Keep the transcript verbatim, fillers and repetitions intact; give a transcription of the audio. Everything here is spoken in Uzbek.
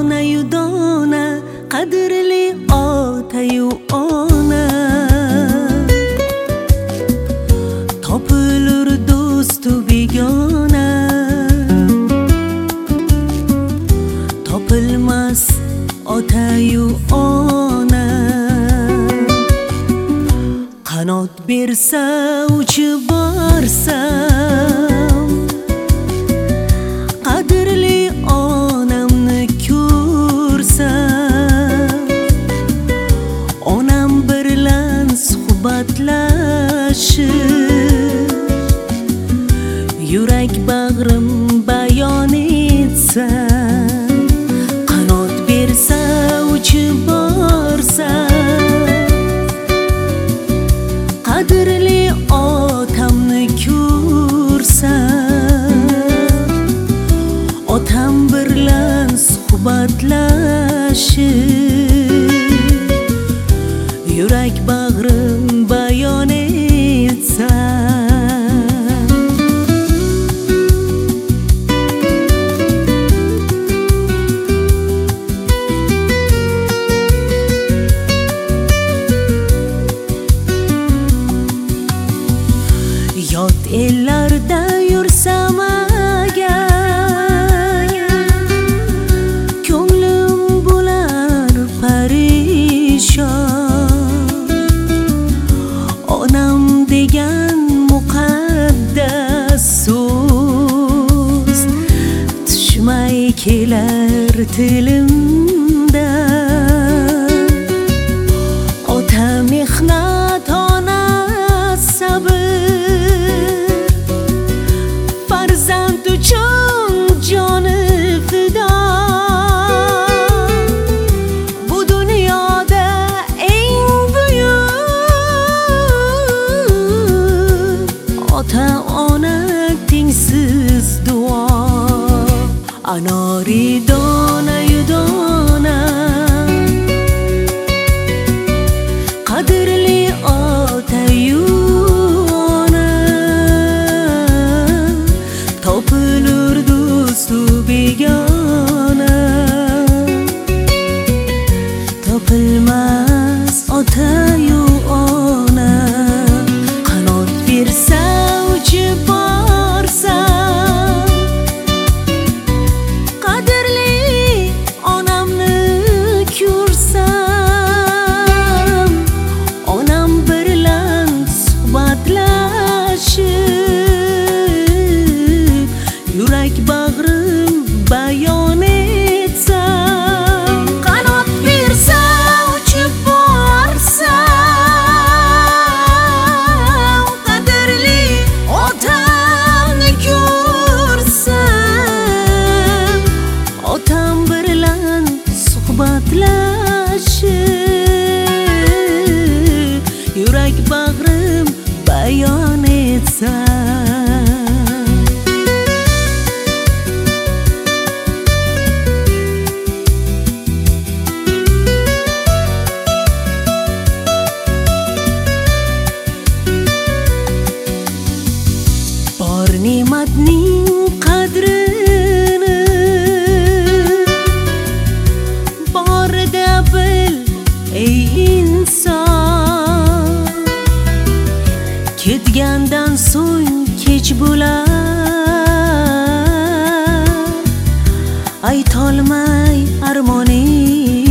donayu dona, qadrli otayu ona. Topilur do'stu begona, topilmas otayu ona. Qanot bersa uchib borsam, qadrli onamni ko'rsam, onam bilan suhbatlashib, yurak bag'rim bayon etsam, qanot bersa uchib borsam, qadrli otamni ko'rsam, otam bilan suhbatlashib, yurak bag'rim bayon etsam. Yot ellarda yursam agar, ko'nglim bo'lar parishon. Onam degan muqaddas so'z tushmay kelar tilimdan. Ota mehnat, ona sabr, farzand uchun joni fido. Bu dunyoda eng buyuk ota ona tengsiz duo. Anori donayu dona, qadrli otayu ona. Topilur do'stu begona, topilmas otayu ona. Qanot bersa uchib borsam, qadrli onamni ko'rsam, onam bilan suhbatlashib, yurak bag'rim bayon etsam. Qanot bersa uchib borsam, qadrli otamni ko'rsam, otam bilan suhbatlashib, yurak bag'rim bayon etsam. Bor ne'matning qadrini borida bil ey inson. Ketgandan so'ng kech bo'lar, aytolmay armoning